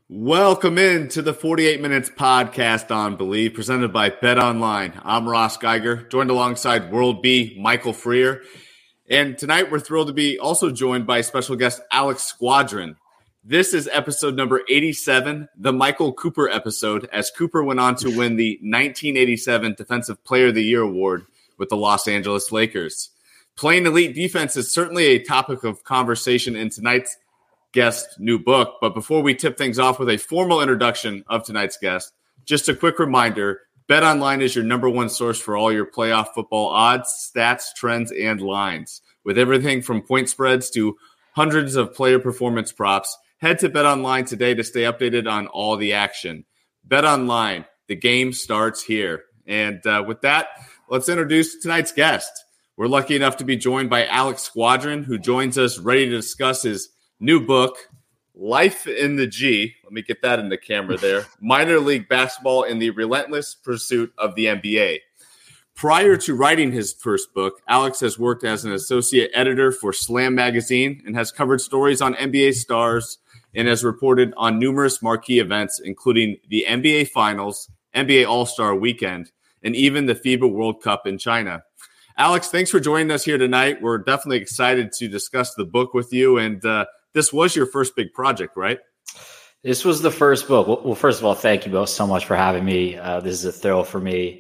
Welcome in to the 48 Minutes podcast on Believe, presented by Bet Online. I'm Ross Geiger, joined alongside World B, Michael Freer. And tonight we're thrilled to be also joined by special guest Alex Squadron. This is episode number 87, the Michael Cooper episode, as Cooper went on to win the 1987 Defensive Player of the Year award with the Los Angeles Lakers. Playing elite defense is certainly a topic of conversation in tonight's guest new book. But before we tip things off with a formal introduction of tonight's guest, just a quick reminder, BetOnline is your number one source for all your playoff football odds, stats, trends, and lines. With everything from point spreads to hundreds of player performance props, head to BetOnline today to stay updated on all the action. BetOnline, the game starts here. And with that, let's introduce tonight's guest. We're lucky enough to be joined by Alex Squadron, who joins us ready to discuss his new book, Life in the G. Let me get that in the camera there. Minor league basketball in the relentless pursuit of the NBA. Prior to writing his first book, Alex has worked as an associate editor for Slam Magazine and has covered stories on NBA stars and has reported on numerous marquee events, including the NBA Finals, NBA All-Star Weekend, and even the FIBA World Cup in China. Alex, thanks for joining us here tonight. We're definitely excited to discuss the book with you. And this was your first big project, right? This was the first book. Well, first of all, thank you both so much for having me. This is a thrill for me.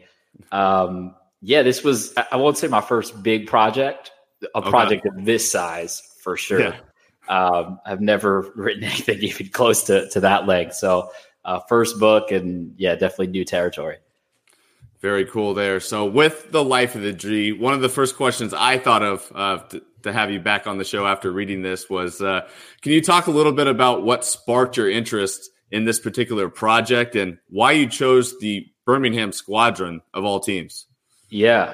This was, I won't say my first big project, project of this size for sure. Yeah. I've never written anything even close to that length. So first book and definitely new territory. Very cool there. So with the Life of the G, one of the first questions I thought of to have you back on the show after reading this was, can you talk a little bit about what sparked your interest in this particular project and why you chose the Birmingham Squadron of all teams? Yeah.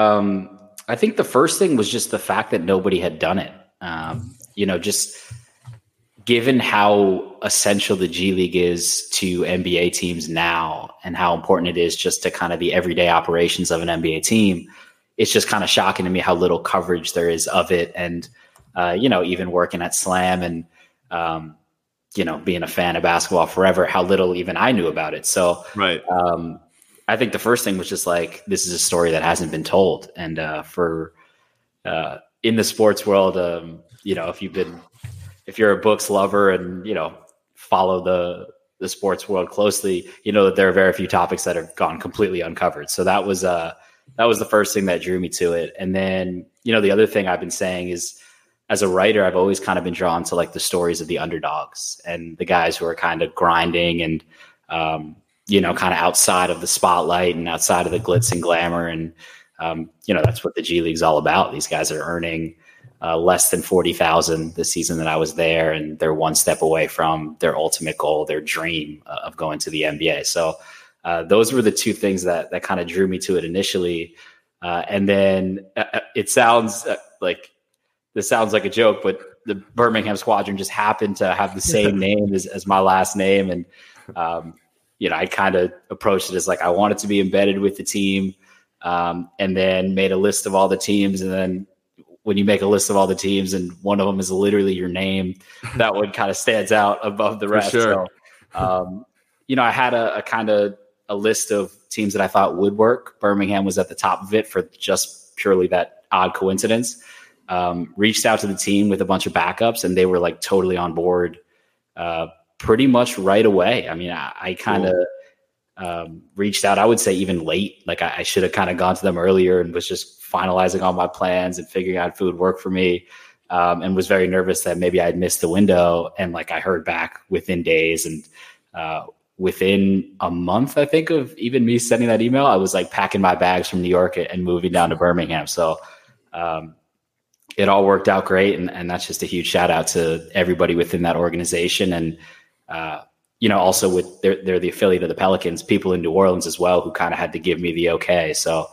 I think the first thing was just the fact that nobody had done it. Just given how essential the G League is to NBA teams now and how important it is just to kind of the everyday operations of an NBA team, it's just kind of shocking to me how little coverage there is of it. And, even working at Slam and, being a fan of basketball forever, how little even I knew about it. So right. I think the first thing was just like, this is a story that hasn't been told. And in the sports world, if you're a books lover and, follow the sports world closely, that there are very few topics that have gone completely uncovered. So that was the first thing that drew me to it. And then, the other thing I've been saying is, as a writer, I've always kind of been drawn to like the stories of the underdogs and the guys who are kind of grinding and, kind of outside of the spotlight and outside of the glitz and glamour. And, that's what the G League's all about. These guys are earning less than $40,000 this season that I was there, and they're one step away from their ultimate goal, their dream of going to the NBA. So those were the two things that kind of drew me to it initially. And then it sounds like a joke, but the Birmingham Squadron just happened to have the same name as my last name. And, I kind of approached it as like, I wanted to be embedded with the team, and then made a list of all the teams. And then when you make a list of all the teams and one of them is literally your name, that one kind of stands out above the rest. Sure. So, I had a kind of a list of teams that I thought would work. Birmingham was at the top of it for just purely that odd coincidence. Reached out to the team with a bunch of backups and they were like totally on board pretty much right away. I mean, I kind of reached out, I would say even late. Like I should have kind of gone to them earlier and was just finalizing all my plans and figuring out if it would work for me. And was very nervous that maybe I'd missed the window. And like I heard back within days and within a month, I think, of even me sending that email, I was like packing my bags from New York and moving down to Birmingham. So it all worked out great. And that's just a huge shout out to everybody within that organization. And, also with they're the affiliate of the Pelicans, people in New Orleans as well, who kind of had to give me the okay. So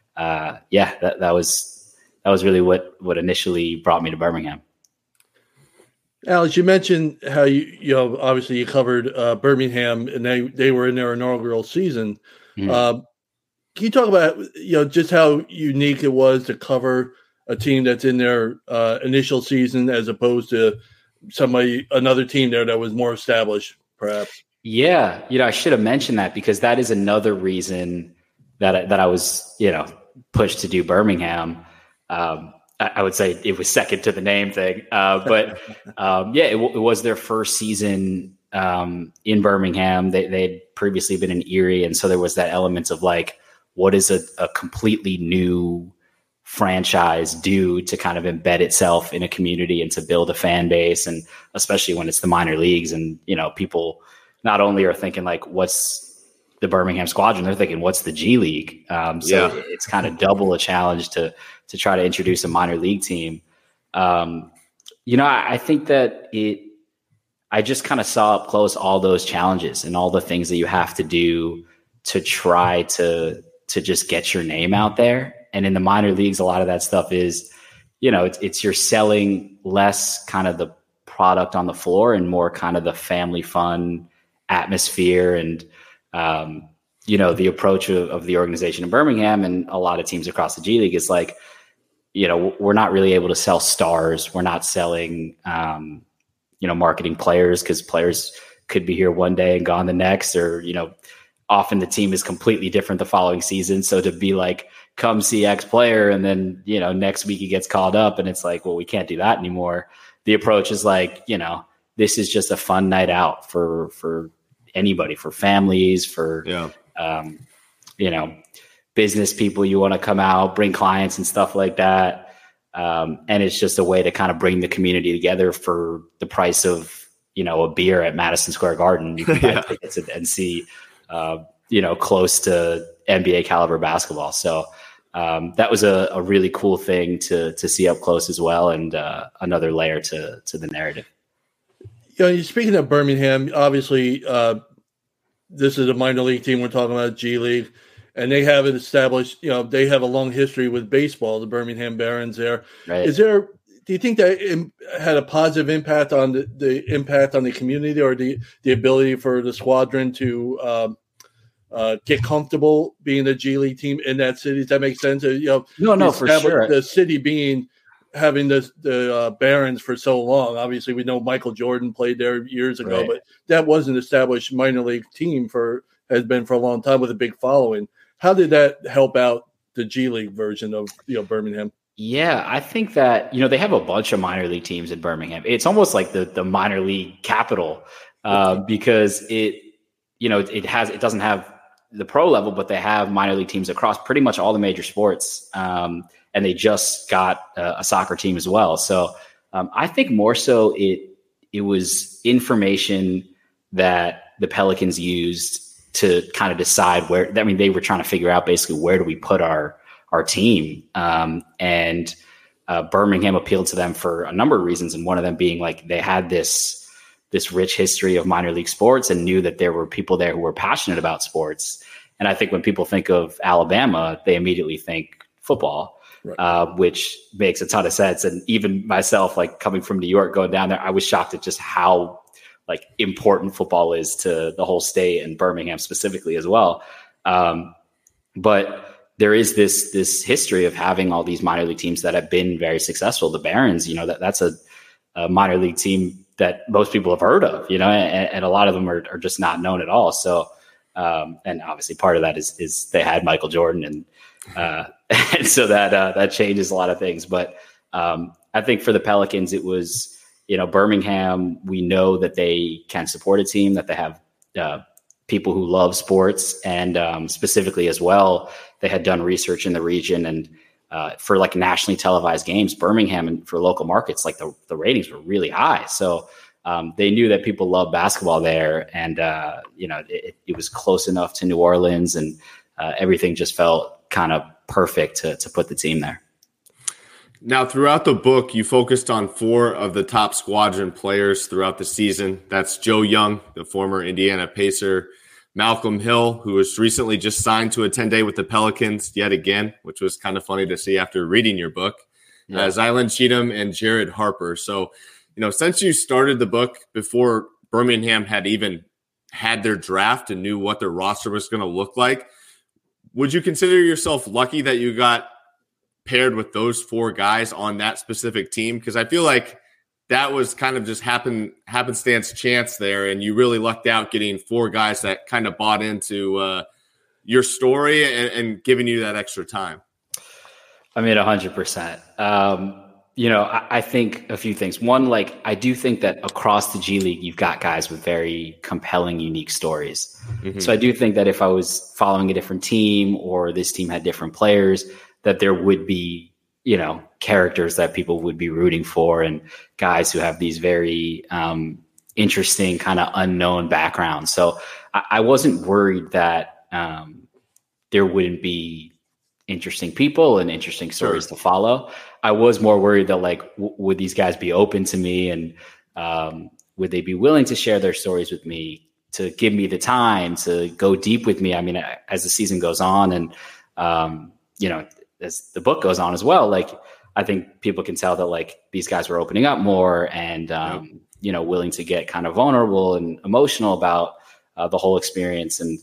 that was really what initially brought me to Birmingham. Alex, you mentioned how you obviously you covered Birmingham and they were in their inaugural season. Mm-hmm. Can you talk about just how unique it was to cover a team that's in their initial season as opposed to another team there that was more established? perhaps. Yeah, I should have mentioned that, because that is another reason that I was, pushed to do Birmingham. I would say it was second to the name thing, but it was their first season in Birmingham. They'd previously been in Erie, and so there was that element of like, what is a completely new franchise do to kind of embed itself in a community and to build a fan base, and especially when it's the minor leagues, and people not only are thinking like, what's the Birmingham Squadron, they're thinking, what's the G League? It's kind of double a challenge to try to introduce a minor league team. I think that I just kind of saw up close all those challenges and all the things that you have to do to try to just get your name out there. And in the minor leagues, a lot of that stuff is, it's you're selling less kind of the product on the floor and more kind of the family fun atmosphere and, the approach of the organization in Birmingham and a lot of teams across the G League is like, we're not really able to sell stars. We're not selling, marketing players, because players could be here one day and gone the next, or, often the team is completely different the following season. So to be like, come see X player, and then, next week he gets called up and it's like, well, we can't do that anymore. The approach is like, this is just a fun night out for anybody, for families, for, business people. You want to come out, bring clients and stuff like that. And it's just a way to kind of bring the community together for the price of, a beer at Madison Square Garden. You can buy tickets and see, close to NBA caliber basketball. So that was a really cool thing to see up close as well. And another layer to the narrative. Speaking of Birmingham, obviously this is a minor league team. We're talking about G League, and they have it established. They have a long history with baseball, the Birmingham Barons there. Right. Do you think that had a positive impact on the impact on the community, or the ability for the Squadron to get comfortable being a G League team in that city? Does that make sense? No, for sure. The city having the Barons for so long. Obviously, we know Michael Jordan played there years ago, right, but that was an established minor league team has been for a long time with a big following. How did that help out the G League version of Birmingham? Yeah, I think that they have a bunch of minor league teams in Birmingham. It's almost like the minor league capital because it doesn't have the pro level, but they have minor league teams across pretty much all the major sports. And they just got a soccer team as well. So I think more so it was information that the Pelicans used to kind of decide where. I mean, they were trying to figure out basically where do we put our team, and Birmingham appealed to them for a number of reasons, and one of them being like they had this rich history of minor league sports and knew that there were people there who were passionate about sports. And I think when people think of Alabama, they immediately think football. Right. Which makes a ton of sense. And even myself, like coming from New York, going down there, I was shocked at just how like important football is to the whole state and Birmingham specifically as well. But there is this history of having all these minor league teams that have been very successful. The Barons, that's a minor league team that most people have heard of, and a lot of them are just not known at all. So, and obviously part of that is they had Michael Jordan and so that changes a lot of things. But I think for the Pelicans, it was, Birmingham, we know that they can support a team, that they have people who love sports. And specifically as well, they had done research in the region. And for like nationally televised games, Birmingham and for local markets, like the ratings were really high. So they knew that people love basketball there. And, it was close enough to New Orleans, and everything just felt kind of perfect to put the team there. Now, throughout the book, you focused on 4 of the top Squadron players throughout the season. That's Joe Young, the former Indiana Pacer, Malcolm Hill, who was recently just signed to a 10-day with the Pelicans yet again, which was kind of funny to see after reading your book, Zylan Cheatham, and Jared Harper. So, since you started the book before Birmingham had even had their draft and knew what their roster was going to look like, would you consider yourself lucky that you got paired with those 4 guys on that specific team? Because I feel like that was kind of just happenstance chance there, and you really lucked out getting 4 guys that kind of bought into your story and giving you that extra time. I mean, 100%. I think a few things. One, like, I do think that across the G League, you've got guys with very compelling, unique stories. Mm-hmm. So I do think that if I was following a different team or this team had different players, that there would be, characters that people would be rooting for and guys who have these very interesting kind of unknown backgrounds. So I wasn't worried that there wouldn't be interesting people and interesting stories to follow. I was more worried that, like, would these guys be open to me, and would they be willing to share their stories with me, to give me the time to go deep with me? I mean, as the season goes on and, as the book goes on as well, like, I think people can tell that, like, these guys were opening up more and, willing to get kind of vulnerable and emotional about the whole experience. And,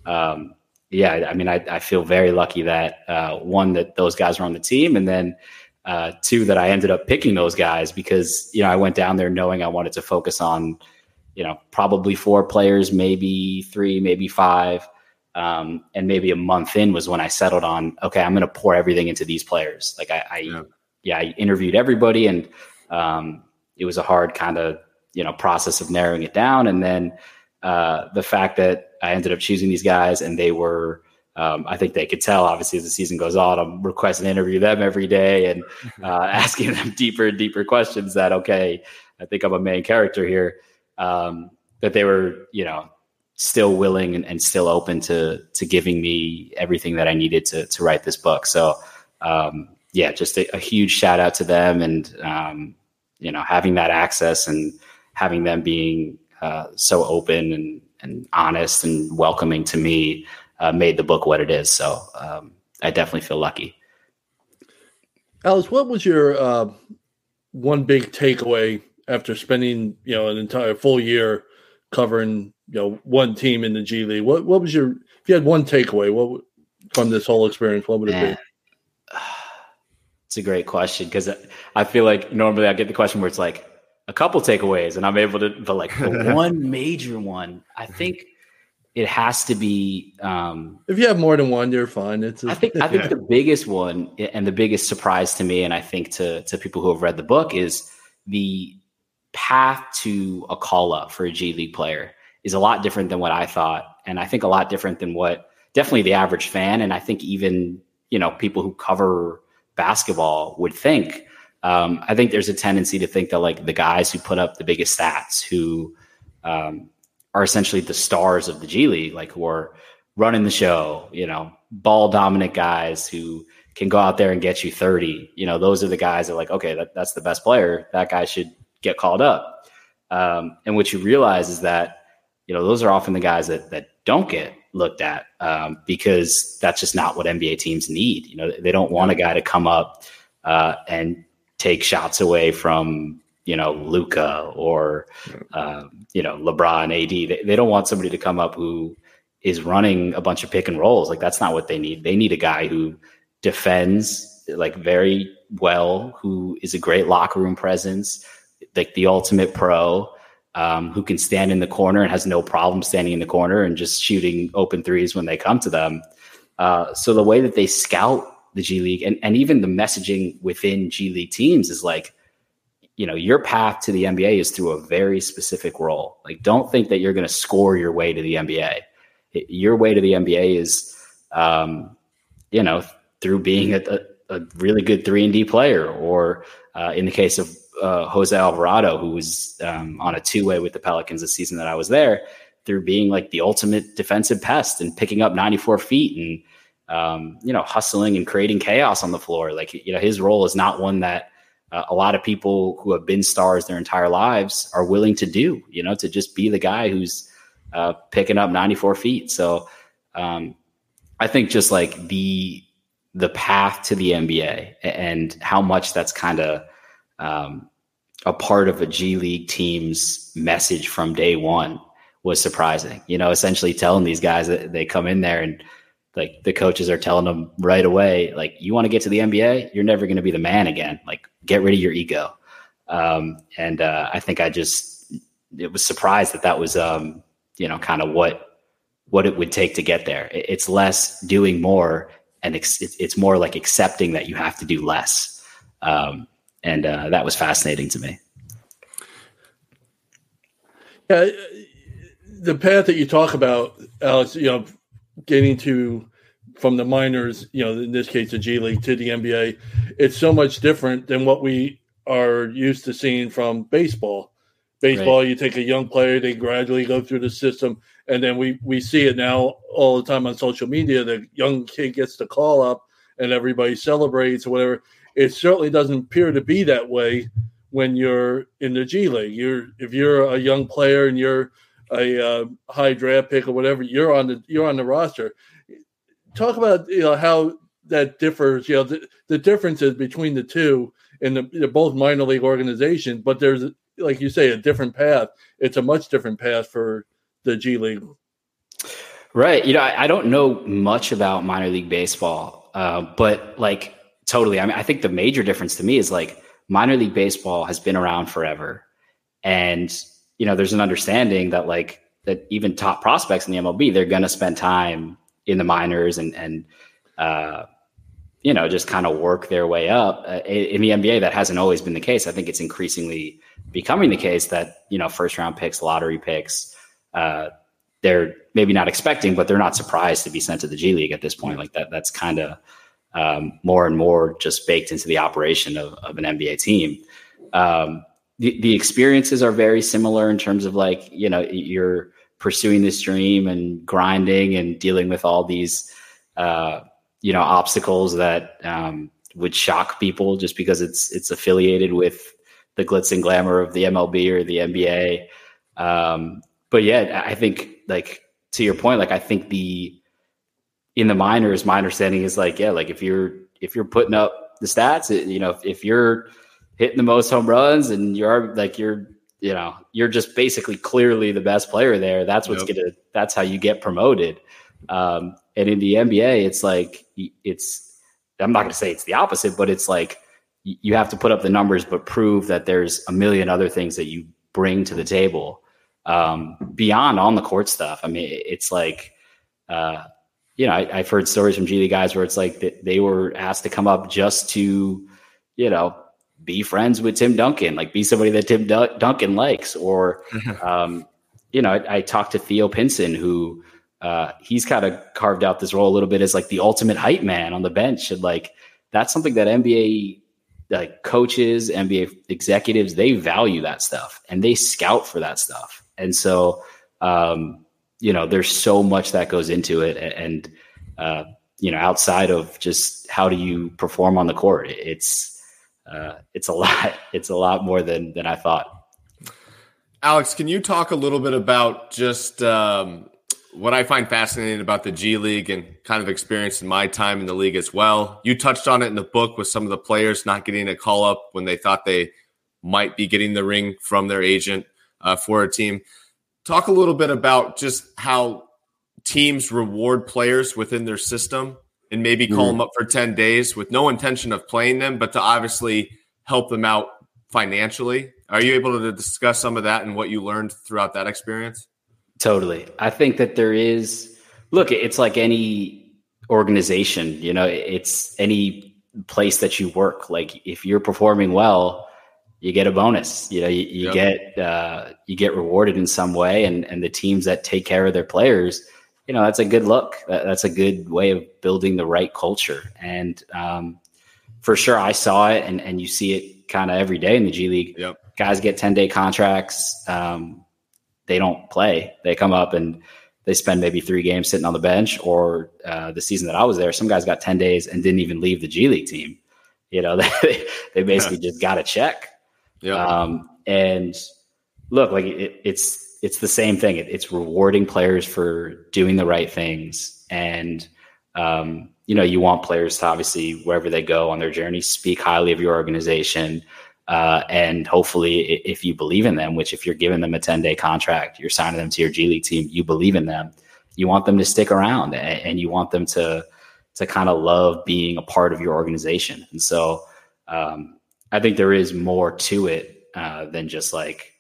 I feel very lucky that, one, that those guys were on the team, and then, 2, that I ended up picking those guys because, I went down there knowing I wanted to focus on, probably 4 players, maybe 3, maybe 5. And maybe a month in was when I settled on, okay, I'm going to pour everything into these players. Like I interviewed everybody, and it was a hard kind of, process of narrowing it down. And then the fact that I ended up choosing these guys, and they were, I think they could tell, obviously, as the season goes on, I'm requesting to interview them every day and asking them deeper and deeper questions that, okay, I think I'm a main character here, that they were, still willing and still open to giving me everything that I needed to write this book. So, just a huge shout out to them, and, having that access and having them being so open and honest and welcoming to me made the book what it is. So I definitely feel lucky. Alice, what was your one big takeaway after spending, an entire full year covering, one team in the G League? What was if you had one takeaway, from this whole experience, what would it be? It's a great question, because I feel like normally I get the question where it's like a couple takeaways and I'm able to, but like the one major one, I think it has to be. If you have more than one, you're fine. I think the biggest one and the biggest surprise to me, and I think to people who have read the book, is the path to a call up for a G League player is a lot different than what I thought. And I think a lot different than what definitely the average fan, and I think even, people who cover basketball would think. I think there's a tendency to think that, like, the guys who put up the biggest stats, who are essentially the stars of the G League, like, who are running the show, ball dominant guys who can go out there and get you 30, those are the guys that, like, okay, that's the best player. That guy should get called up. And what you realize is that, those are often the guys that don't get looked at, because that's just not what NBA teams need. They don't want a guy to come up and take shots away from, Luka or, LeBron, AD. They don't want somebody to come up who is running a bunch of pick and rolls. Like, that's not what they need. They need a guy who defends, like, very well, who is a great locker room presence, like the ultimate pro, who can stand in the corner and has no problem standing in the corner and just shooting open threes when they come to them. So the way that they scout the G League and even the messaging within G League teams is like, your path to the NBA is through a very specific role. Like, don't think that you're going to score your way to the NBA. Your way to the NBA is, through being a really good 3-and-D player, or in the case of Jose Alvarado, who was on a 2-way with the Pelicans the season that I was there, through being like the ultimate defensive pest and picking up 94 feet and, hustling and creating chaos on the floor. Like, his role is not one that a lot of people who have been stars their entire lives are willing to do, to just be the guy who's picking up 94 feet. So I think just like the path to the NBA and how much that's kind of a part of a G League team's message from day one was surprising. Essentially telling these guys that they come in there and, like, the coaches are telling them right away, like, you want to get to the NBA, you're never going to be the man again. Like, get rid of your ego. I think it was surprised that was, kind of what it would take to get there. It's less doing more, and it's more like accepting that you have to do less. That was fascinating to me. Yeah, the path that you talk about, Alex, getting from the minors, in this case, the G League to the NBA, it's so much different than what we are used to seeing from baseball. Baseball, right. You take a young player, they gradually go through the system, and then we see it now all the time on social media. The young kid gets the call up, and everybody celebrates or whatever. It certainly doesn't appear to be that way when you're in the G League. If you're a young player and you're a high draft pick or whatever, you're on the roster. Talk about how that differs. The differences between the two, and they're both minor league organizations, but there's, like you say, a different path. It's a much different path for the G League. Right. I don't know much about minor league baseball, but like totally. I mean, I think the major difference to me is like minor league baseball has been around forever. And, there's an understanding that that even top prospects in the MLB, they're going to spend time in the minors and just kind of work their way up. In the NBA, that hasn't always been the case. I think it's increasingly becoming the case that, first round picks, lottery picks, they're maybe not expecting, but they're not surprised to be sent to the G League at this point. Like that's kind of more and more just baked into the operation of an NBA team. The experiences are very similar in terms of you're pursuing this dream and grinding and dealing with all these, obstacles that would shock people just because it's affiliated with the glitz and glamour of the MLB or the NBA. But yeah, I think to your point, I think in the minors, my understanding is if you're putting up the stats, if you're hitting the most home runs and you're just basically clearly the best player there, that's that's how you get promoted. And in the NBA, I'm not going to say it's the opposite, but it's you have to put up the numbers, but prove that there's a million other things that you bring to the table beyond on the court stuff. I mean, it's I've heard stories from G League guys where it's they were asked to come up just to, be friends with Tim Duncan, be somebody that Tim Duncan likes. Or, I talked to Theo Pinson, who he's kind of carved out this role a little bit as the ultimate hype man on the bench. And that's something that NBA coaches, NBA executives, they value that stuff and they scout for that stuff. And so, there's so much that goes into it. And, outside of just how do you perform on the court, it's a lot more than I thought. Alex, can you talk a little bit about just what I find fascinating about the G League and kind of experience in my time in the league as well? You touched on it in the book with some of the players not getting a call up when they thought they might be getting the ring from their agent for a team. Talk a little bit about just how teams reward players within their system and maybe call them up for 10 days with no intention of playing them, but to obviously help them out financially. Are you able to discuss some of that and what you learned throughout that experience? Totally. I think that there is, it's like any organization, it's any place that you work. If you're performing well, you get a bonus, you get rewarded in some way. And the teams that take care of their players, that's a good look. That's a good way of building the right culture. And for sure, I saw it and you see it kind of every day in the G League. Yep. Guys get 10-day contracts. They don't play. They come up and they spend maybe 3 games sitting on the bench, or the season that I was there, some guys got 10 days and didn't even leave the G League team. They basically just got a check. Yep. And look, it's the same thing. It's rewarding players for doing the right things. And, you want players to obviously, wherever they go on their journey, speak highly of your organization. And hopefully if you believe in them, which if you're giving them a 10-day contract, you're signing them to your G League team, you believe in them, you want them to stick around and you want them to kind of love being a part of your organization. And so I think there is more to it than just like,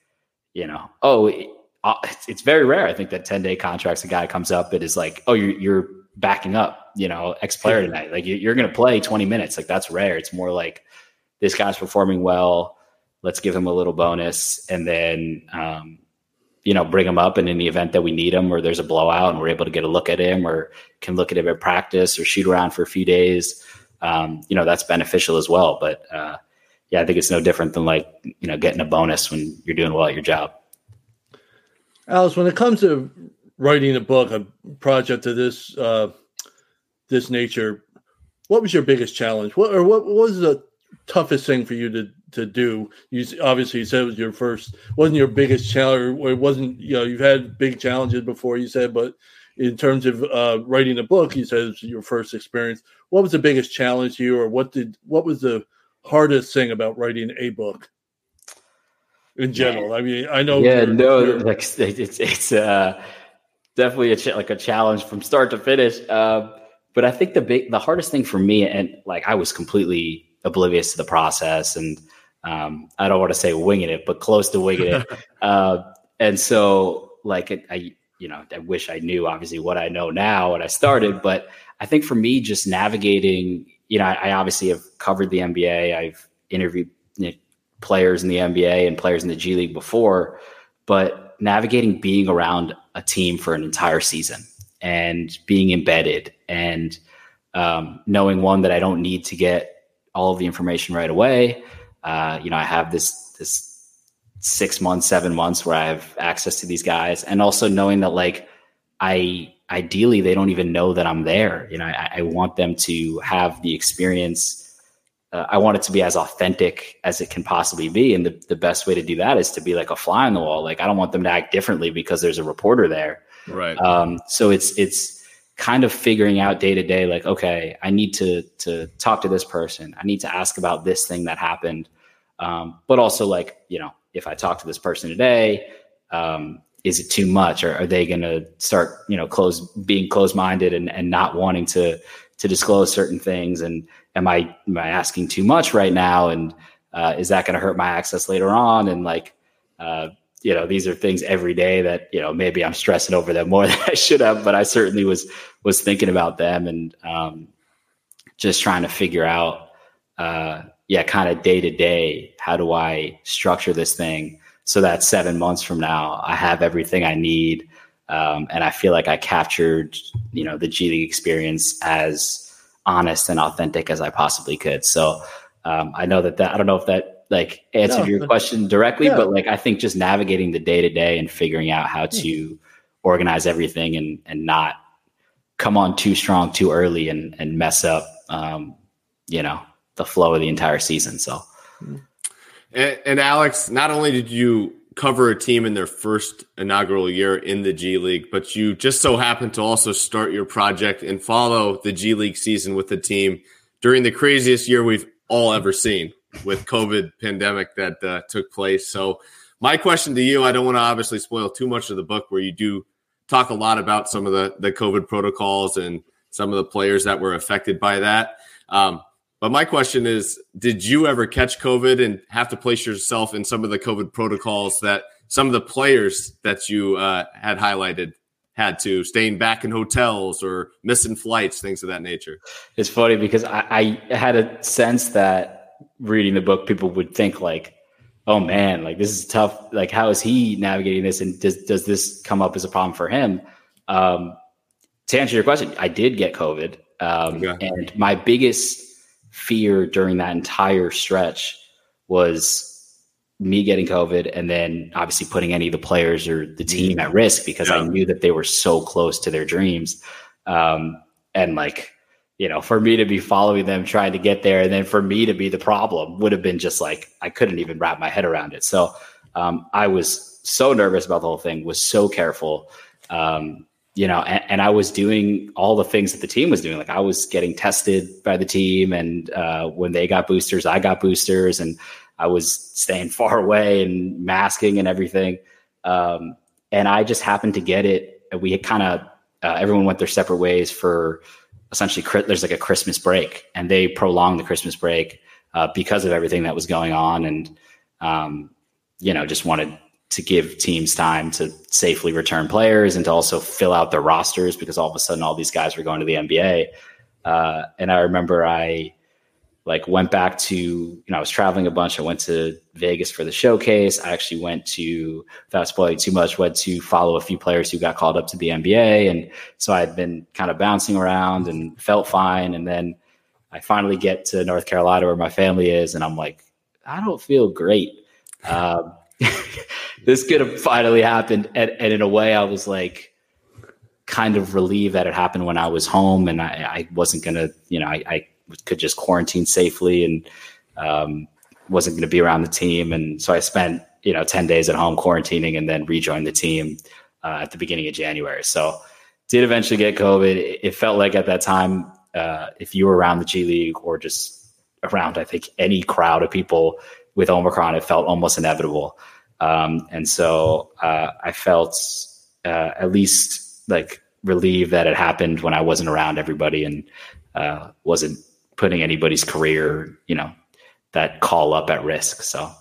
it's very rare. I think that 10-day contracts, a guy comes up, it is like, oh, you're backing up, X player tonight. Like you're going to play 20 minutes. Like that's rare. It's more like this guy's performing well. Let's give him a little bonus. And then, bring him up. And in the event that we need him or there's a blowout and we're able to get a look at him or can look at him at practice or shoot around for a few days, that's beneficial as well. But I think it's no different than like, getting a bonus when you're doing well at your job. Alex, when it comes to writing a book, a project of this nature, what was your biggest challenge? What was the toughest thing for you to do? You obviously said it was wasn't your biggest challenge, or it wasn't, you've had big challenges before, you said, but in terms of writing a book, you said it was your first experience. What was the biggest challenge to you, or what was the hardest thing about writing a book in general? I mean, I know. Yeah, like it's definitely a challenge from start to finish. But I think the hardest thing for me, and like I was completely oblivious to the process, and I don't want to say winging it, but close to winging it. And so like I wish I knew obviously what I know now when I started, but I think for me, just navigating, I obviously have covered the NBA. I've interviewed players in the NBA and players in the G League before, but navigating being around a team for an entire season and being embedded and knowing one that I don't need to get all of the information right away. I have this 6 months, 7 months where I have access to these guys, and also knowing that like ideally they don't even know that I'm there. I want them to have the experience. I want it to be as authentic as it can possibly be. And the best way to do that is to be like a fly on the wall. Like I don't want them to act differently because there's a reporter there. Right. So it's kind of figuring out day to day, like, okay, I need to talk to this person. I need to ask about this thing that happened. But also like, if I talk to this person today, is it too much? Or are they going to start, being closed-minded and not wanting to disclose certain things? And am I asking too much right now? And is that going to hurt my access later on? And like, these are things every day that, maybe I'm stressing over them more than I should have, but I certainly was thinking about them and just trying to figure out, kind of day to day, how do I structure this thing so that 7 months from now I have everything I need. And I feel like I captured, the G League experience as honest and authentic as I possibly could. So I know that I don't know if that like answered your question directly, but like I think just navigating the day to day and figuring out how to organize everything and not come on too strong too early and mess up, the flow of the entire season. So, and Alex, not only did you cover a team in their first inaugural year in the G League, but you just so happened to also start your project and follow the G League season with the team during the craziest year we've all ever seen with COVID pandemic that took place. So my question to you, I don't want to obviously spoil too much of the book where you do talk a lot about some of the COVID protocols and some of the players that were affected by that. But my question is, did you ever catch COVID and have to place yourself in some of the COVID protocols that some of the players that you had highlighted had to, staying back in hotels or missing flights, things of that nature? It's funny because I had a sense that reading the book, people would think like, oh man, like this is tough. Like, how is he navigating this? And does this come up as a problem for him? To answer your question, I did get COVID. And my biggest fear during that entire stretch was me getting COVID and then obviously putting any of the players or the team at risk because I knew that they were so close to their dreams. And like, for me to be following them, trying to get there, and then for me to be the problem would have been just like, I couldn't even wrap my head around it. So I was so nervous about the whole thing, was so careful. And I was doing all the things that the team was doing. Like I was getting tested by the team, and when they got boosters, I got boosters, and I was staying far away and masking and everything. And I just happened to get it. We had kind of, everyone went their separate ways for essentially, there's like a Christmas break, and they prolonged the Christmas break because of everything that was going on. And just wanted to give teams time to safely return players and to also fill out their rosters, because all of a sudden all these guys were going to the NBA. And I remember I went back to, I was traveling a bunch. I went to Vegas for the showcase. I actually went to, without spoiling too much, went to follow a few players who got called up to the NBA. And so I'd been kind of bouncing around and felt fine. And then I finally get to North Carolina where my family is. And I'm like, I don't feel great. This could have finally happened. And in a way I was kind of relieved that it happened when I was home and I wasn't going to, I could just quarantine safely and wasn't going to be around the team. And so I spent, 10 days at home quarantining and then rejoined the team at the beginning of January. So did eventually get COVID. It felt like at that time, if you were around the G League or just around, I think, any crowd of people with Omicron, it felt almost inevitable. And so I felt at least relieved that it happened when I wasn't around everybody and wasn't putting anybody's career, that call up at risk. So,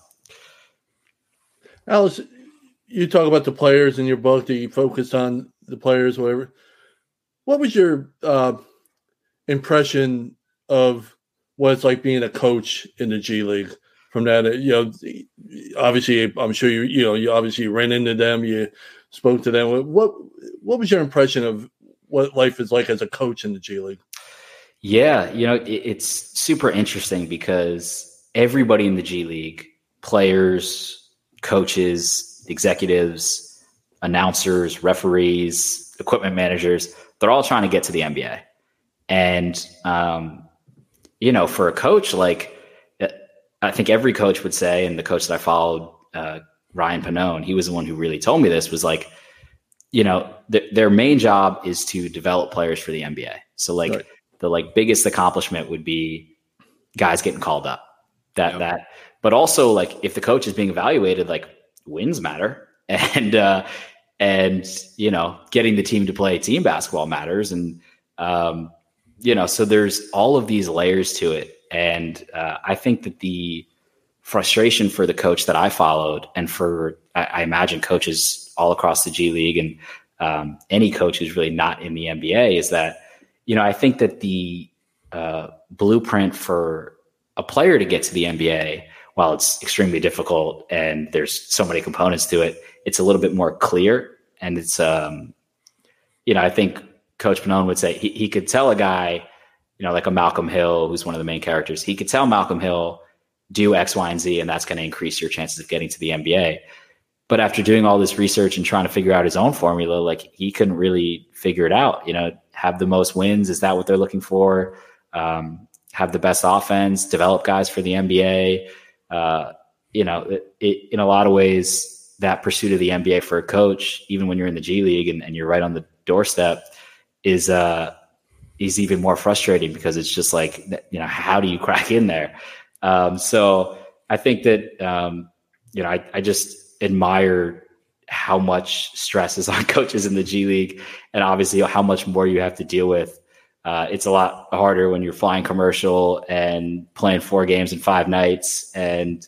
Alice, you talk about the players in your book that you focused on the players, whatever. What was your impression of what it's like being a coach in the G League? From that, obviously, I'm sure you obviously ran into them, you spoke to them. What was your impression of what life is like as a coach in the G League? Yeah, it's super interesting because everybody in the G League, players, coaches, executives, announcers, referees, equipment managers, they're all trying to get to the NBA. And, for a coach, I think every coach would say, and the coach that I followed, Ryan Pannone, he was the one who really told me this, was their main job is to develop players for the NBA. So right. The biggest accomplishment would be guys getting called up. But also if the coach is being evaluated, wins matter, and getting the team to play team basketball matters, and so there's all of these layers to it. And I think that the frustration for the coach that I followed, and for I imagine coaches all across the G League and any coach who's really not in the NBA, is that I think that the blueprint for a player to get to the NBA, while it's extremely difficult and there's so many components to it, it's a little bit more clear. And it's I think Coach Pannone would say he could tell a guy, like a Malcolm Hill, who's one of the main characters, he could tell Malcolm Hill, do X, Y, and Z, and that's going to increase your chances of getting to the NBA. But after doing all this research and trying to figure out his own formula, he couldn't really figure it out. Have the most wins. Is that what they're looking for? Have the best offense, develop guys for the NBA. In a lot of ways, that pursuit of the NBA for a coach, even when you're in the G League and you're right on the doorstep, is even more frustrating, because it's just how do you crack in there? So I think that, I just admire how much stress is on coaches in the G League, and obviously how much more you have to deal with. It's a lot harder when you're flying commercial and playing 4 games in 5 nights and,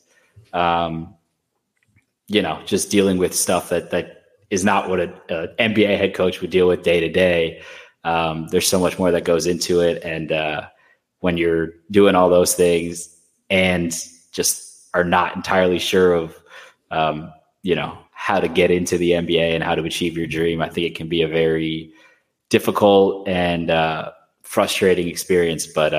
just dealing with stuff that is not what an NBA head coach would deal with day to day. There's so much more that goes into it. And when you're doing all those things and just are not entirely sure of, how to get into the NBA and how to achieve your dream, I think it can be a very difficult and frustrating experience. But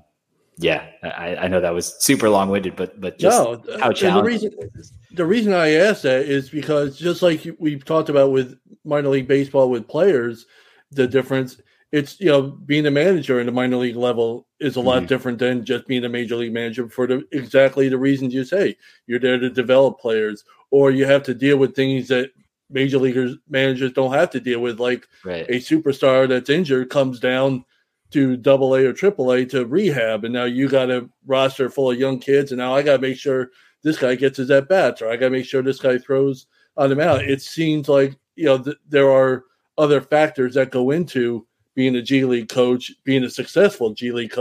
I know that was super long-winded, but just how challenging. The reason I asked that is because, just like we've talked about with minor league baseball with players, the difference, it's, being a manager in the minor league level is a lot different than just being a major league manager for exactly the reasons you say. You're there to develop players, or you have to deal with things that major leaguers managers don't have to deal with, like right. A superstar that's injured comes down to AA or AAA to rehab, and now you got a roster full of young kids, and now I got to make sure this guy gets his at bats, or I got to make sure this guy throws on the mound. It seems like there are other factors that go into being a G League coach, being a successful G League coach,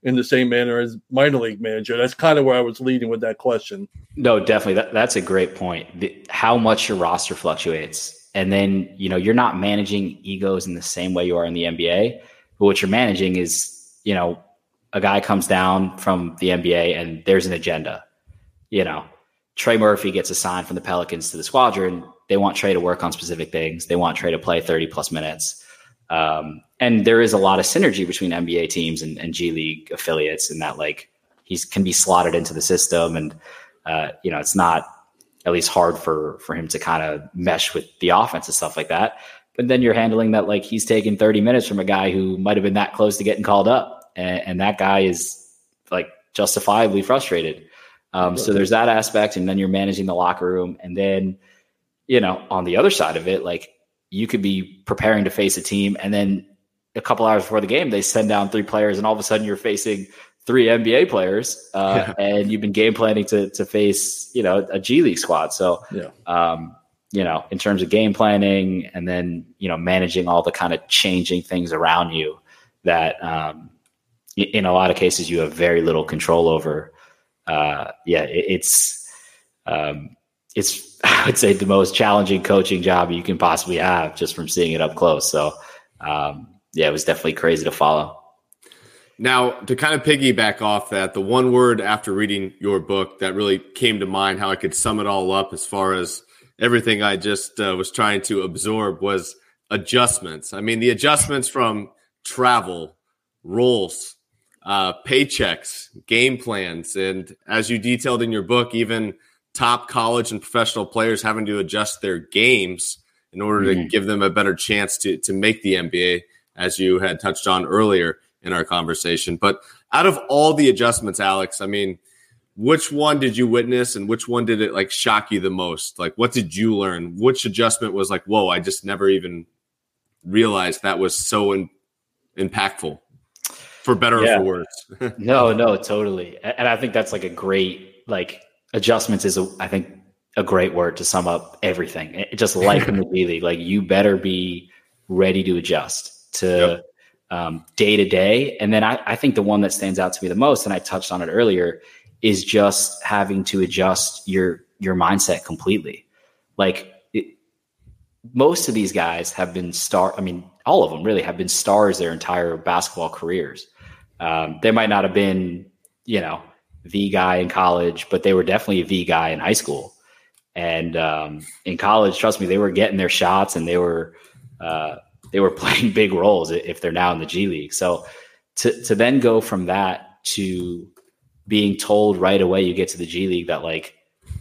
in the same manner as minor league manager. That's kind of where I was leading with that question. No, definitely. That's a great point. How much your roster fluctuates. And then, you're not managing egos in the same way you are in the NBA. But what you're managing is, a guy comes down from the NBA and there's an agenda. Trey Murphy gets assigned from the Pelicans to the Squadron. They want Trey to work on specific things. They want Trey to play 30 plus minutes. And there is a lot of synergy between NBA teams and G League affiliates in that, like, he can be slotted into the system. And, it's not at least hard for him to kind of mesh with the offense and stuff like that. But then you're handling that, like, he's taking 30 minutes from a guy who might've been that close to getting called up. And that guy is, like, justifiably frustrated. So there's that aspect. And then you're managing the locker room. And then, on the other side of it, like, you could be preparing to face a team, and then a couple hours before the game, they send down 3 players, and all of a sudden you're facing 3 NBA players, and you've been game planning to face, a G League squad. So, in terms of game planning, and then, managing all the kind of changing things around you that, in a lot of cases you have very little control over. It's I would say the most challenging coaching job you can possibly have, just from seeing it up close. So, it was definitely crazy to follow. Now, to kind of piggyback off that, the one word after reading your book that really came to mind, how I could sum it all up as far as everything I just was trying to absorb, was adjustments. I mean, the adjustments from travel, roles, paychecks, game plans, and as you detailed in your book, even top college and professional players having to adjust their games in order to give them a better chance to make the NBA, as you had touched on earlier in our conversation. But out of all the adjustments, Alex, I mean, which one did you witness, and which one did it, like, shock you the most? Like, what did you learn? Which adjustment was like, whoa, I just never even realized that was so impactful, for better or for worse? No, totally. And I think that's like a great, like, adjustments is, I think, a great word to sum up everything. Just like in the G League, like, you better be ready to adjust to day to day. And then I think the one that stands out to me the most, and I touched on it earlier, is just having to adjust your mindset completely. Like, most of these guys have been all of them really have been stars their entire basketball careers. They might not have been, the guy in college, but they were definitely the guy in high school. And in college, trust me, they were getting their shots, and they were playing big roles if they're now in the G League. So to then go from that to being told right away you get to the G League that, like,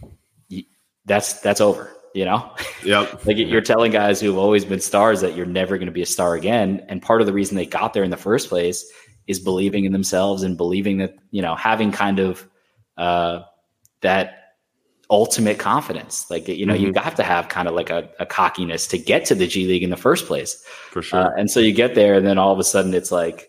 that's over, Yep. Like, you're telling guys who have always been stars that you're never going to be a star again. And part of the reason they got there in the first place is believing in themselves and believing that, having kind of that ultimate confidence. Like, you have to have kind of like a cockiness to get to the G League in the first place. For sure. And so you get there, and then all of a sudden it's like,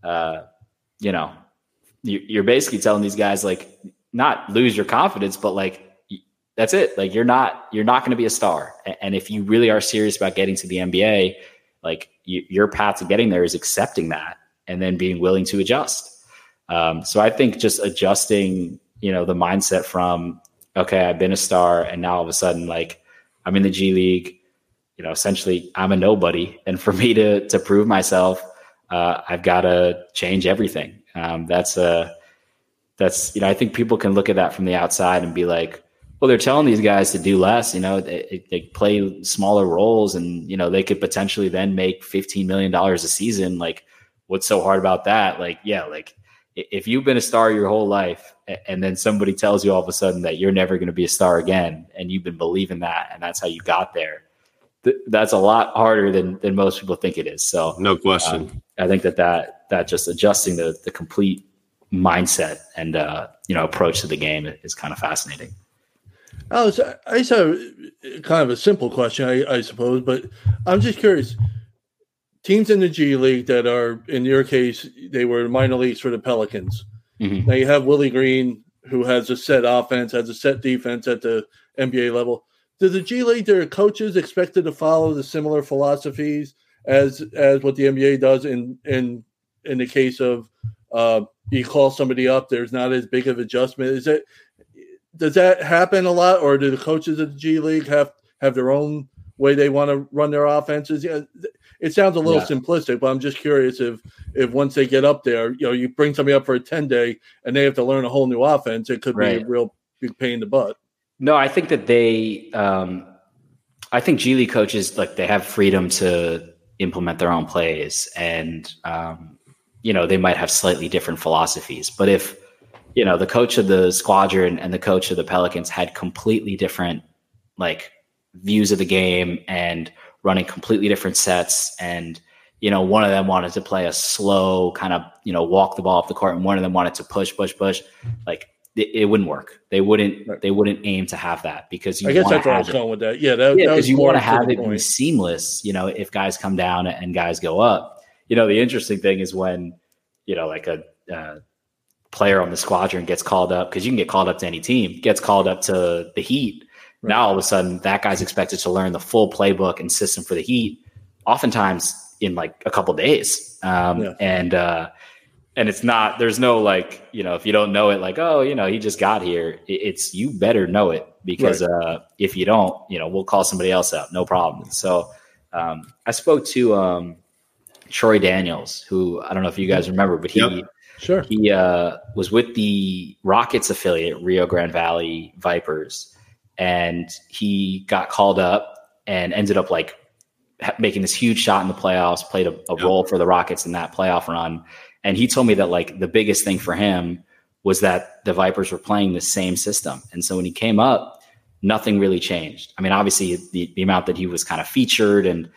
you're basically telling these guys, like, not lose your confidence, but, like, that's it. Like, you're not going to be a star. And if you really are serious about getting to the NBA, like, your path to getting there is accepting that and then being willing to adjust. So I think just adjusting, the mindset from, okay, I've been a star, and now all of a sudden, like, I'm in the G League, essentially I'm a nobody. And for me to prove myself, I've got to change everything. That's I think people can look at that from the outside and be like, well, they're telling these guys to do less, they play smaller roles, and, they could potentially then make $15 million a season. Like, what's so hard about that? Like, yeah, like, if you've been a star your whole life, and then somebody tells you all of a sudden that you're never going to be a star again, and you've been believing that, and that's how you got there, that's a lot harder than most people think it is. So no question. I think that just adjusting the complete mindset and, approach to the game is kind of fascinating. Alex, I just have kind of a simple question, I suppose, but I'm just curious. Teams in the G League that are, in your case, they were minor leagues for the Pelicans. Mm-hmm. Now you have Willie Green, who has a set offense, has a set defense at the NBA level. Does the G League, their coaches expected to follow the similar philosophies as what the NBA does in the case of You call somebody up, there's not as big of adjustment. Does that happen a lot, or do the coaches of the G League have their own way they want to run their offenses? Yeah, it sounds a little simplistic, but I'm just curious if once they get up there, you bring somebody up for a 10-day and they have to learn a whole new offense, it could be a real big pain in the butt. No, I think that I think G League coaches, like, they have freedom to implement their own plays, and they might have slightly different philosophies. But if the coach of the Squadron and the coach of the Pelicans had completely different views of the game and running completely different sets, and one of them wanted to play a slow kind of walk the ball up the court, and one of them wanted to push, it wouldn't work. They wouldn't aim to have that, because I guess that's where I was going with that. Yeah, because you want to have it be seamless. If guys come down and guys go up. The interesting thing is when a player on the Squadron gets called up, because you can get called up to any team, gets called up to the Heat. Right. Now all of a sudden that guy's expected to learn the full playbook and system for the Heat, oftentimes in a couple days. And it's not, there's no if you don't know it, he just got here. It's, you better know it, because if you don't, we'll call somebody else out. No problem. So I spoke to Troy Daniels, who, I don't know if you guys remember, but he was with the Rockets affiliate, Rio Grande Valley Vipers. And he got called up and ended up making this huge shot in the playoffs, played a role for the Rockets in that playoff run. And he told me that the biggest thing for him was that the Vipers were playing the same system. And so when he came up, nothing really changed. I mean, obviously the amount that he was kind of featured, and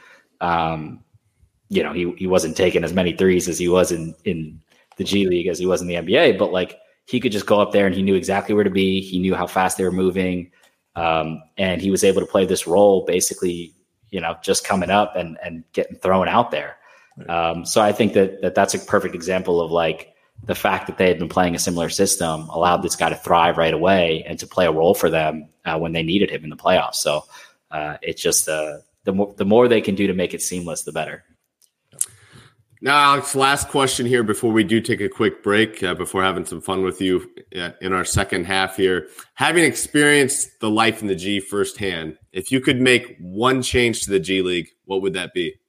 he wasn't taking as many threes as he was in the G League as he was in the NBA, but he could just go up there and he knew exactly where to be. He knew how fast they were moving. And he was able to play this role basically, just coming up and getting thrown out there. So I think that's a perfect example of the fact that they had been playing a similar system allowed this guy to thrive right away and to play a role for them when they needed him in the playoffs. So it's just the more they can do to make it seamless, the better. Now, Alex, last question here before we do take a quick break, before having some fun with you in our second half here. Having experienced the life in the G firsthand, if you could make one change to the G League, what would that be?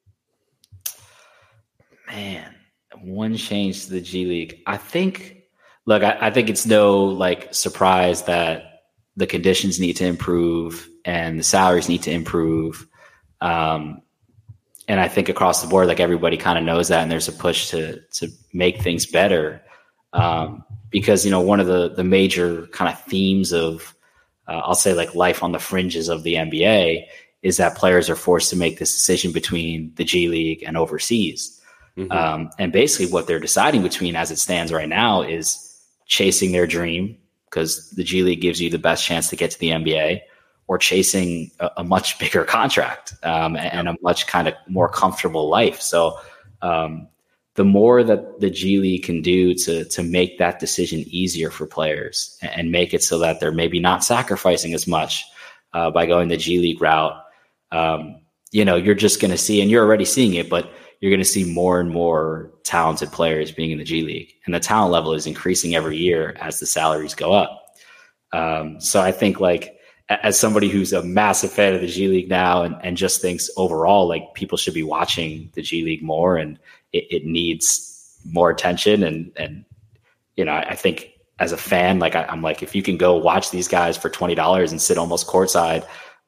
Man, one change to the G League. I think it's no surprise that the conditions need to improve and the salaries need to improve. And I think across the board, everybody kind of knows that, and there's a push to make things better. Because, one of the major kind of themes of, I'll say life on the fringes of the NBA is that players are forced to make this decision between the G League and overseas. Mm-hmm. And basically what they're deciding between as it stands right now is chasing their dream, because the G League gives you the best chance to get to the NBA, or chasing a much bigger contract and a much kind of more comfortable life. So the more that the G League can do to make that decision easier for players and make it so that they're maybe not sacrificing as much by going the G League route, you're just going to see, and you're already seeing it, but you're going to see more and more talented players being in the G League. And the talent level is increasing every year as the salaries go up. So I think as somebody who's a massive fan of the G League now and just thinks overall, people should be watching the G League more, and it needs more attention. And I think as a fan, I'm if you can go watch these guys for $20 and sit almost courtside,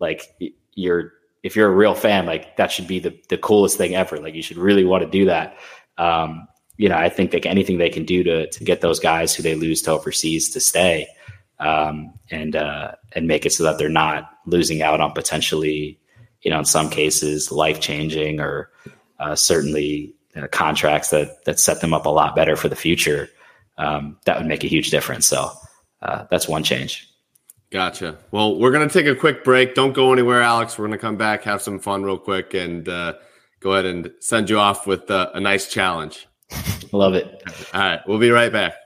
if you're a real fan, that should be the coolest thing ever. You should really want to do that. I think anything they can do to get those guys who they lose to overseas to stay, and make it so that they're not losing out on potentially, in some cases, life-changing or certainly contracts that set them up a lot better for the future. That would make a huge difference. So that's one change. Gotcha. Well, we're going to take a quick break. Don't go anywhere, Alex. We're going to come back, have some fun real quick, and go ahead and send you off with a nice challenge. Love it. All right. We'll be right back.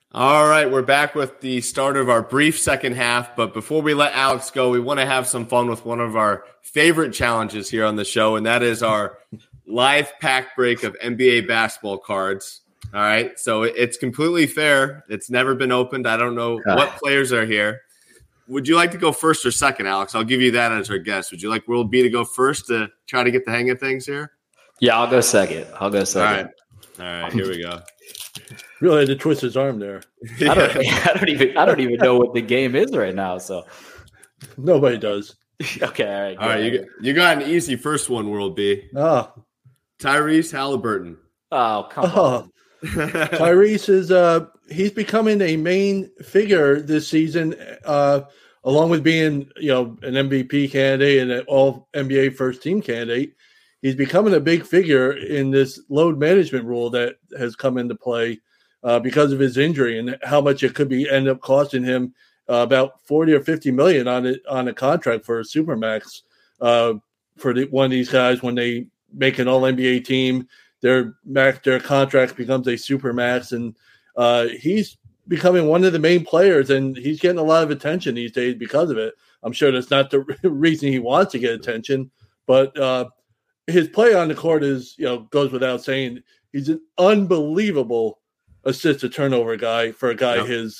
All right, we're back with the start of our brief second half. But before we let Alex go, we want to have some fun with one of our favorite challenges here on the show, and that is our live pack break of NBA basketball cards. All right, so it's completely fair. It's never been opened. I don't know what players are here. Would you like to go first or second, Alex? I'll give you that as our guest. Would you like World B to go first to try to get the hang of things here? Yeah, I'll go second. All right, here we go. Really had to twist his arm there. I don't even know what the game is right now. So nobody does. Okay, all right. You got an easy first one, World B. Tyrese Halliburton. Oh, come on. Tyrese is he's becoming a main figure this season, along with being an MVP candidate and an All NBA first team candidate. He's becoming a big figure in this load management rule that has come into play because of his injury and how much it could end up costing him about 40 or 50 million on a contract for a supermax for one of these guys when they make an All NBA team. Their contract becomes a supermax, and he's becoming one of the main players, and he's getting a lot of attention these days because of it. I'm sure that's not the reason he wants to get attention, but his play on the court is, goes without saying. He's an unbelievable assist to turnover guy for a guy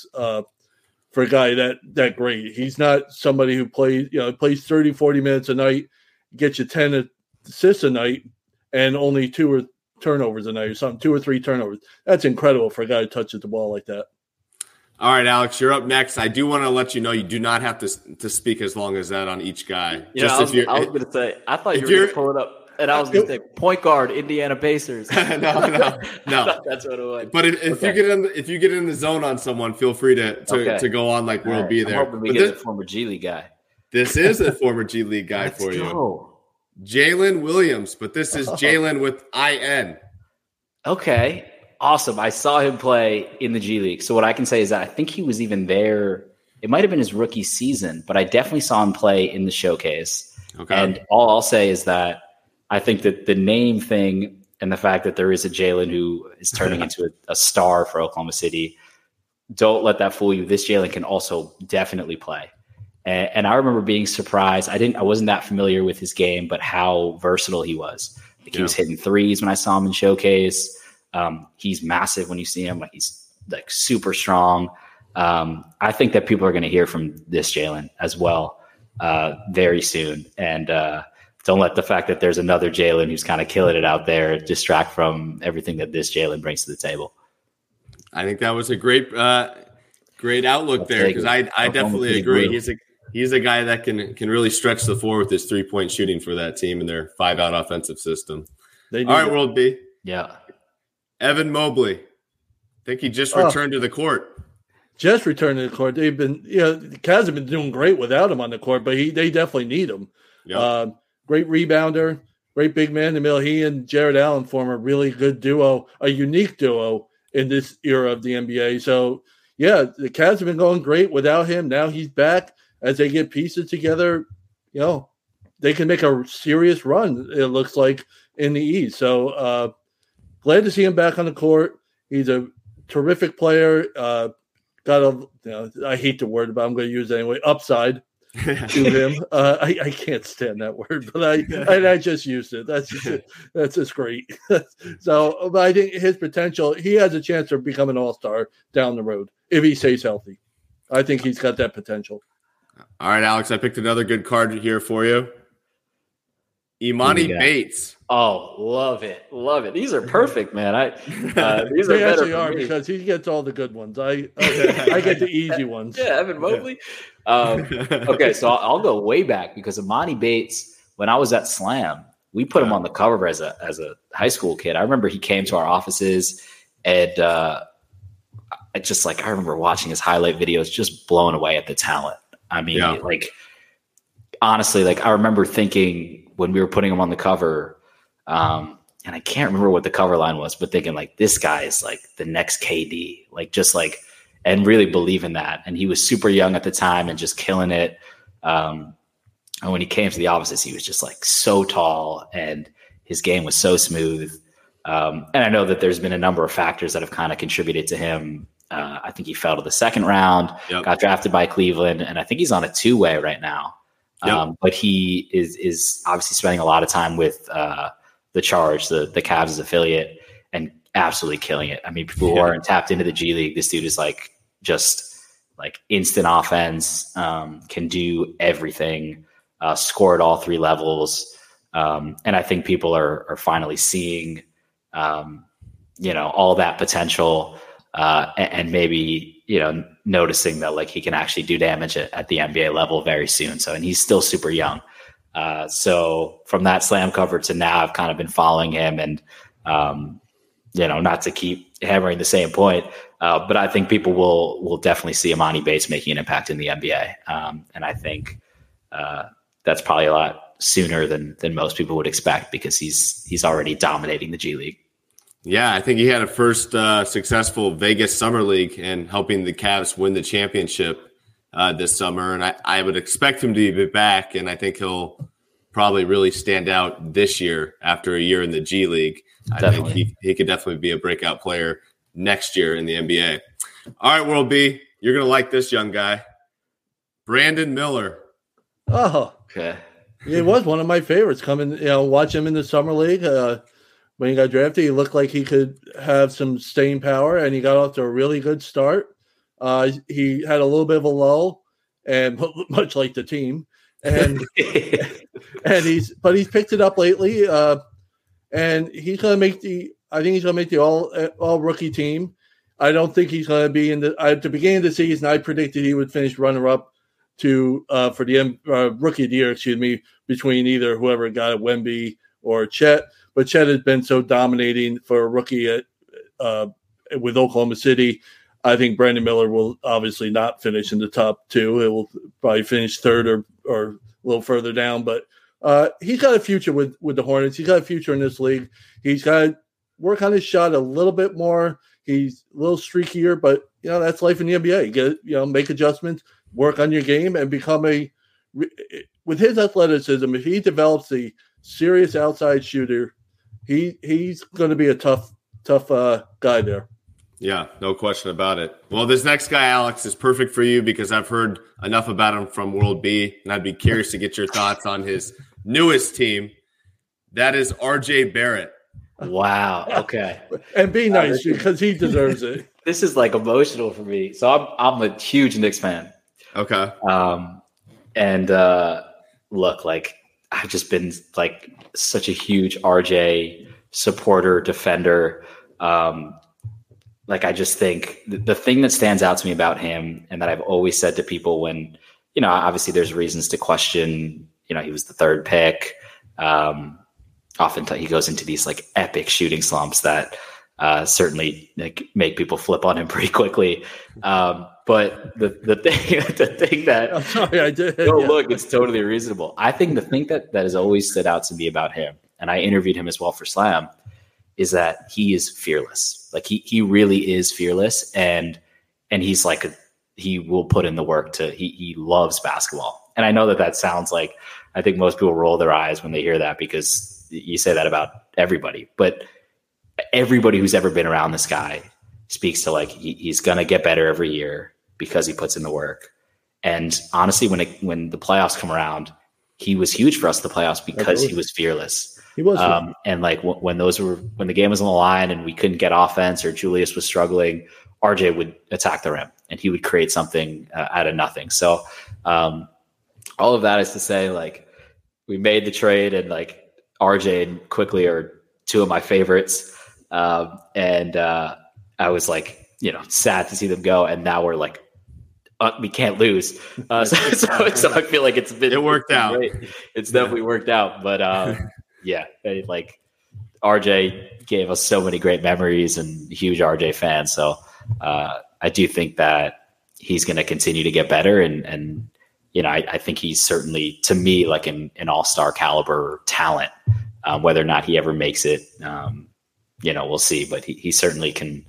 that great. He's not somebody who plays 30, 40 minutes a night, gets you 10 assists a night, and only 2 turnovers a night or something, 2 or 3 turnovers. That's incredible for a guy who touches the ball like that. All right, Alex, you're up next. I do want to let you know you do not have to speak as long as that on each guy. I was going to say, I thought you were going to pull it up. And I was going to say, point guard, Indiana Pacers. No. That's what it was. But if you get in the zone on someone, feel free to go on like World B there. I'm hoping we get a former G League guy. This is a former G League guy for you. Jalen Williams, but this is Jalen with IN. Okay, awesome. I saw him play in the G League. So what I can say is that I think he was even there. It might have been his rookie season, but I definitely saw him play in the showcase. Okay. And all I'll say is that I think that the name thing and the fact that there is a Jalen who is turning into a star for Oklahoma City, don't let that fool you. This Jalen can also definitely play. And I remember being surprised. I wasn't that familiar with his game, but how versatile he was. He was hitting threes when I saw him in showcase. He's massive when you see him. He's super strong. I think that people are going to hear from this Jalen as well very soon. And don't let the fact that there's another Jalen who's kind of killing it out there distract from everything that this Jalen brings to the table. I think that was a great outlook there because I definitely agree. He's a guy that can really stretch the floor with his 3-point shooting for that team and their 5-out offensive system. All right, World B. Yeah. Evan Mobley. I think he just returned to the court. Just returned to the court. They've been, the Cavs have been doing great without him on the court, but they definitely need him. Yep. Great rebounder, great big man in the middle. He and Jared Allen form a really good duo, a unique duo in this era of the NBA. So, the Cavs have been going great without him. Now he's back. As they get pieces together, they can make a serious run, it looks like, in the East. So glad to see him back on the court. He's a terrific player. I hate the word, but I'm going to use it anyway, upside to him. I can't stand that word, but I just used it. That's just great. So, but I think his potential, he has a chance to become an all-star down the road if he stays healthy. I think he's got that potential. All right, Alex, I picked another good card here for you. Imani Bates. Oh, love it. These are perfect, man. These they actually are because he gets all the good ones. I get the easy ones. Yeah, Evan Mobley. Okay, so I'll go way back because Imani Bates, when I was at Slam, we put him on the cover as a high school kid. I remember he came to our offices and I remember watching his highlight videos, just blown away at the talent. I mean, honestly, I remember thinking when we were putting him on the cover, and I can't remember what the cover line was, but thinking this guy is the next KD, and really believe in that. And he was super young at the time and just killing it. And when he came to the offices, he was just so tall and his game was so smooth. And I know that there's been a number of factors that have kind of contributed to him I think he fell to the second round, got drafted by Cleveland, and I think he's on a two-way right now. But he is obviously spending a lot of time with the Charge, the Cavs' affiliate, and absolutely killing it. I mean, people who aren't tapped into the G League, this dude is like just like instant offense, can do everything, score at all three levels. And I think people are finally seeing, all that potential, and maybe, noticing that like he can actually do damage at the NBA level very soon. So, and he's still super young. So from that slam cover to now, I've kind of been following him, and, not to keep hammering the same point, but I think people will definitely see Emoni Bates making an impact in the NBA. And I think that's probably a lot sooner than most people would expect, because he's already dominating the G League. Yeah, I think he had a first successful Vegas Summer League and helping the Cavs win the championship this summer. And I would expect him to be back, and I think he'll probably really stand out this year after a year in the G League. Definitely. I think he could definitely be a breakout player next year in the NBA. All right, World B, you're going to like this young guy, Brandon Miller. Oh, okay. He was one of my favorites coming, watch him in the Summer League. When he got drafted, he looked like he could have some staying power, and he got off to a really good start. He had a little bit of a lull, and much like the team, and he's picked it up lately, and he's going to make I think he's going to make the all rookie team. I don't think he's going to be at the beginning of the season. I predicted he would finish runner up for the rookie of the year, between either whoever got it, Wemby or Chet. But Chet has been so dominating for a rookie with Oklahoma City. I think Brandon Miller will obviously not finish in the top two. It will probably finish third or a little further down. But he's got a future with the Hornets. He's got a future in this league. He's got to work on his shot a little bit more. He's a little streakier, but that's life in the NBA. You get make adjustments, work on your game, and become with his athleticism. If he develops a serious outside shooter, he's going to be a tough guy there. Yeah, no question about it. Well, this next guy, Alex, is perfect for you because I've heard enough about him from World B, and I'd be curious to get your thoughts on his newest team. That is RJ Barrett. Wow. Okay. And be nice, because he deserves it. This is like emotional for me. So I'm a huge Knicks fan. Okay. And look, like I've just been like such a huge RJ supporter, defender. Like I just think the thing that stands out to me about him, and that I've always said to people when, obviously there's reasons to question, he was the third pick. Often he goes into these like epic shooting slumps that certainly like make people flip on him pretty quickly. But the thing that I'm sorry, I did. No, look, it's totally reasonable. I think the thing that has always stood out to me about him, and I interviewed him as well for Slam, is that he is fearless. Like he really is fearless, and he's like he will put in the work he loves basketball. And I know that sounds like, I think most people roll their eyes when they hear that, because you say that about everybody, but everybody who's ever been around this guy speaks to like he's gonna get better every year because he puts in the work. And honestly, when the playoffs come around, he was huge for us in the playoffs because he was fearless. He was, and like when the game was on the line and we couldn't get offense, or Julius was struggling, RJ would attack the rim and he would create something out of nothing. So all of that is to say, like, we made the trade, and like RJ and Quickly are two of my favorites. And I was like, sad to see them go. And now we're like, we can't lose. So I feel like it worked out. Great. It's definitely worked out. But yeah, like RJ gave us so many great memories, and huge RJ fan. So I do think that he's going to continue to get better. And I think he's certainly, to me, like an all-star caliber talent. Whether or not he ever makes it, we'll see. But he certainly can,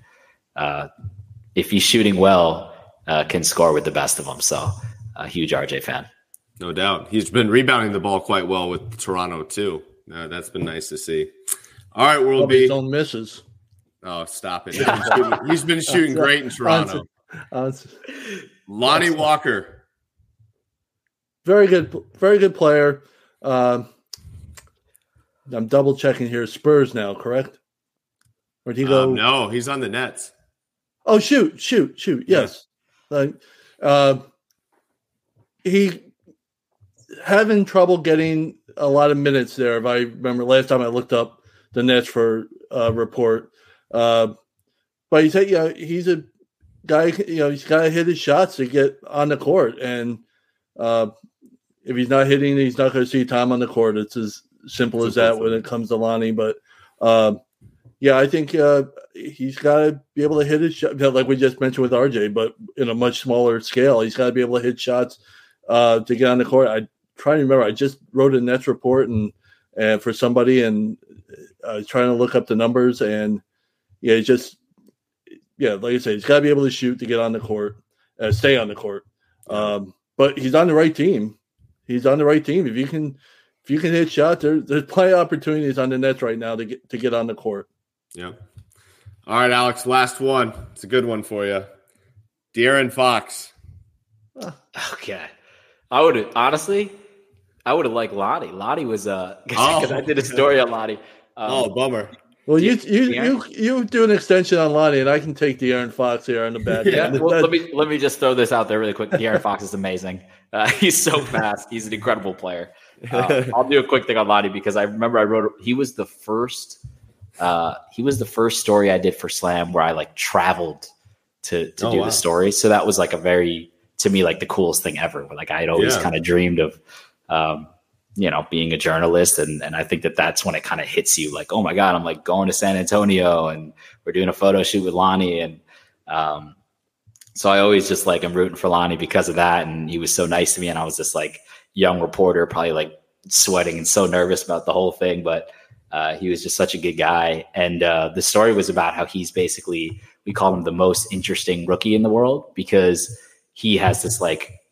if he's shooting well, can score with the best of them. So a huge RJ fan. No doubt. He's been rebounding the ball quite well with Toronto too. That's been nice to see. All right, World B. His own misses. Oh, stop it. He's been shooting great in Toronto. Lonnie Walker. Very good player. I'm double checking here. Spurs now, correct? Or did he go? No, he's on the Nets. Oh, shoot. Yes. He having trouble getting a lot of minutes there. If I remember last time I looked up the Nets for a report. But he said, he's a guy, he's got to hit his shots to get on the court. And if he's not hitting, he's not going to see time on the court. It's as simple as that when it comes to Lonnie. But I think he's got to be able to hit his shot, like we just mentioned with RJ, but in a much smaller scale. He's got to be able to hit shots to get on the court. I try to remember. I just wrote a Nets report and for somebody, and I was trying to look up the numbers. And like I said, he's got to be able to shoot to get on the court, stay on the court. But he's on the right team. If you can hit shots, there's plenty of opportunities on the Nets right now to get on the court. Yeah. All right, Alex, last one. It's a good one for you. De'Aaron Fox. Okay. I would have liked Lottie. Lottie was because I did a story on Lottie. Bummer. Well, you do an extension on Lonnie, and I can take De'Aaron Fox here on the back. Yeah. Well, let me just throw this out there really quick. De'Aaron Fox is amazing. He's so fast. He's an incredible player. I'll do a quick thing on Lonnie because I remember I wrote. He was the first story I did for Slam where I traveled to do the story. So that was to me the coolest thing ever. I had always kind of dreamed of. Being a journalist. And I think that's when it kind of hits you oh my God, I'm going to San Antonio and we're doing a photo shoot with Lonnie. And so I always just am rooting for Lonnie because of that. And he was so nice to me. And I was just young reporter, probably sweating and so nervous about the whole thing. But he was just such a good guy. And the story was about how he's basically, we call him the most interesting rookie in the world because he has this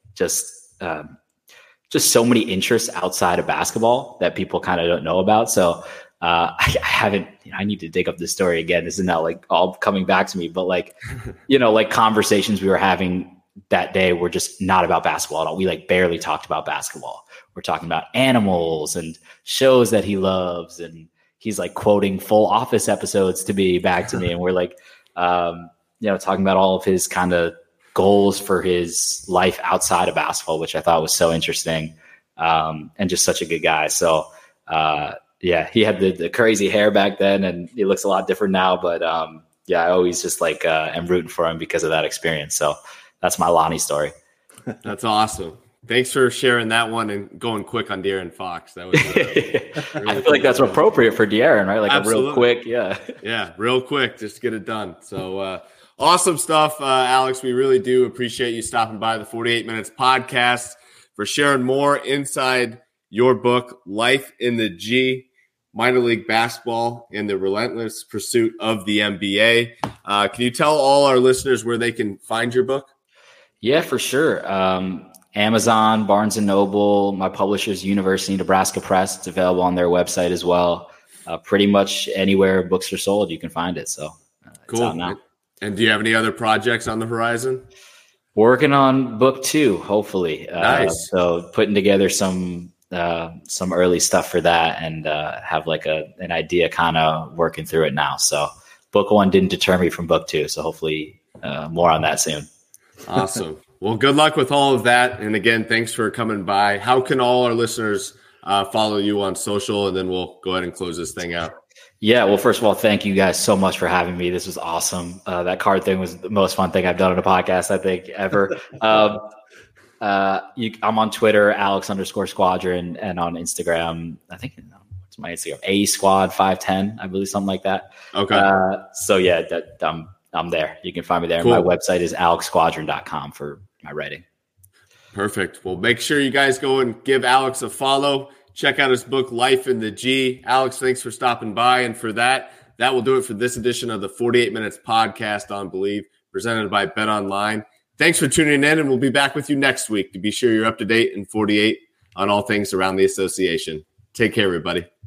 just so many interests outside of basketball that people kind of don't know about. So I haven't, I need to dig up this story again. This is not all coming back to me, but conversations we were having that day were just not about basketball at all. We barely talked about basketball. We're talking about animals and shows that he loves. And he's quoting full Office episodes to me back to me. And we're talking about all of his kind of goals for his life outside of basketball, which I thought was so interesting, and just such a good guy. So, he had the crazy hair back then, and he looks a lot different now. But I always just am rooting for him because of that experience. So that's my Lonnie story. That's awesome. Thanks for sharing that one and going quick on De'Aaron Fox. That was really I feel that's appropriate for De'Aaron, right? Absolutely. A real quick, yeah, real quick, just get it done. So. Awesome stuff, Alex. We really do appreciate you stopping by the 48 Minutes podcast for sharing more inside your book, Life in the G, minor league basketball and the relentless pursuit of the NBA. Can you tell all our listeners where they can find your book? Yeah, for sure. Amazon, Barnes & Noble, my publisher's University of Nebraska Press. It's available on their website as well. Pretty much anywhere books are sold, you can find it. So cool. It's out now. And do you have any other projects on the horizon? Working on book 2, hopefully. Nice. So putting together some early stuff for that, and have an idea kind of working through it now. So book 1 didn't deter me from book 2. So hopefully more on that soon. Awesome. Well, good luck with all of that. And again, thanks for coming by. How can all our listeners follow you on social? And then we'll go ahead and close this thing out. Yeah, well, first of all, thank you guys so much for having me. This was awesome. That card thing was the most fun thing I've done on a podcast, I think, ever. I'm on Twitter, Alex_Squadron, and on Instagram, I think, what's my Instagram? ASquad510, I believe, something like that. Okay. So yeah, I'm there. You can find me there. Cool. My website is alexsquadron.com for my writing. Perfect. Well, make sure you guys go and give Alex a follow. Check out his book, Life in the G. Alex, thanks for stopping by. And for that will do it for this edition of the 48 Minutes podcast on Believe, presented by BetOnline. Thanks for tuning in, and we'll be back with you next week to be sure you're up to date in 48 on all things around the association. Take care, everybody.